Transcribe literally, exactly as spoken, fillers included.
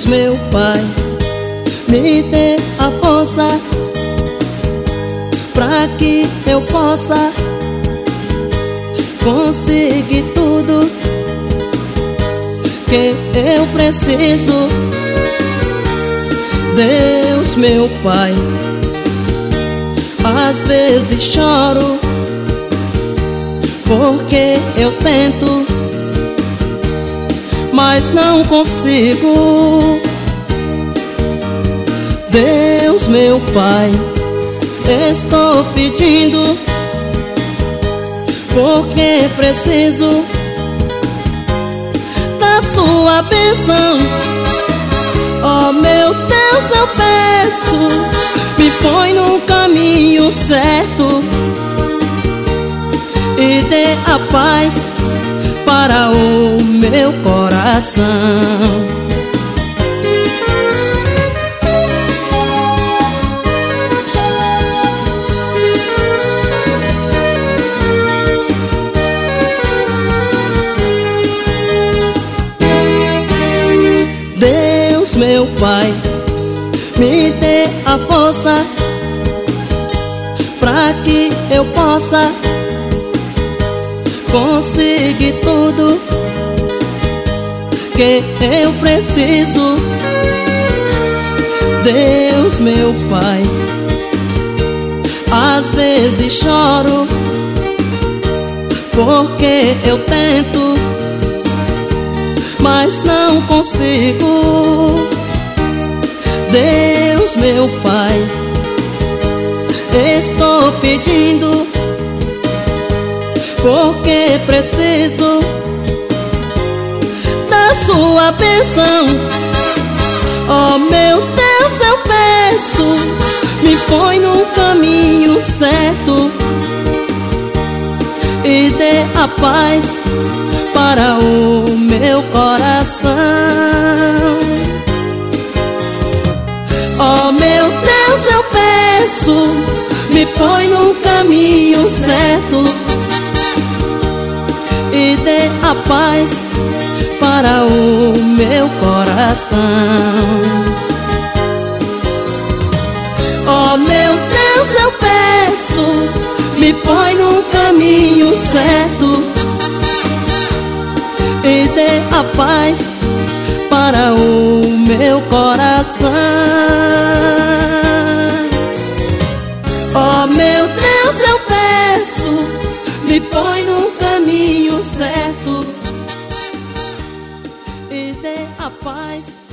meu Pai, me dê a força pra que eu possa conseguir tudo que eu preciso. Deus, meu Pai, às vezes choro porque eu tento, mas não consigo. Deus, meu Pai, estou pedindo porque preciso da sua bênção. Oh, meu Deus, eu peço, me põe no caminho certo e dê a paz para o meu coração. Deus, meu Pai, me dê a força pra que eu possa conseguir tudo que eu preciso. Deus, meu Pai, às vezes choro porque eu tento, mas não consigo. Deus, meu Pai, estou pedindo porque preciso da sua bênção. Oh, meu Deus, eu peço, me põe no caminho certo e dê a paz para o meu coração. Oh, meu Deus, eu peço, me põe no caminho certo e dê a paz para o meu coração. Oh, meu Deus, eu peço, me põe no caminho certo e dê a paz para o meu coração. Oh, meu Deus, eu peço, me põe no caminho certo e dê a paz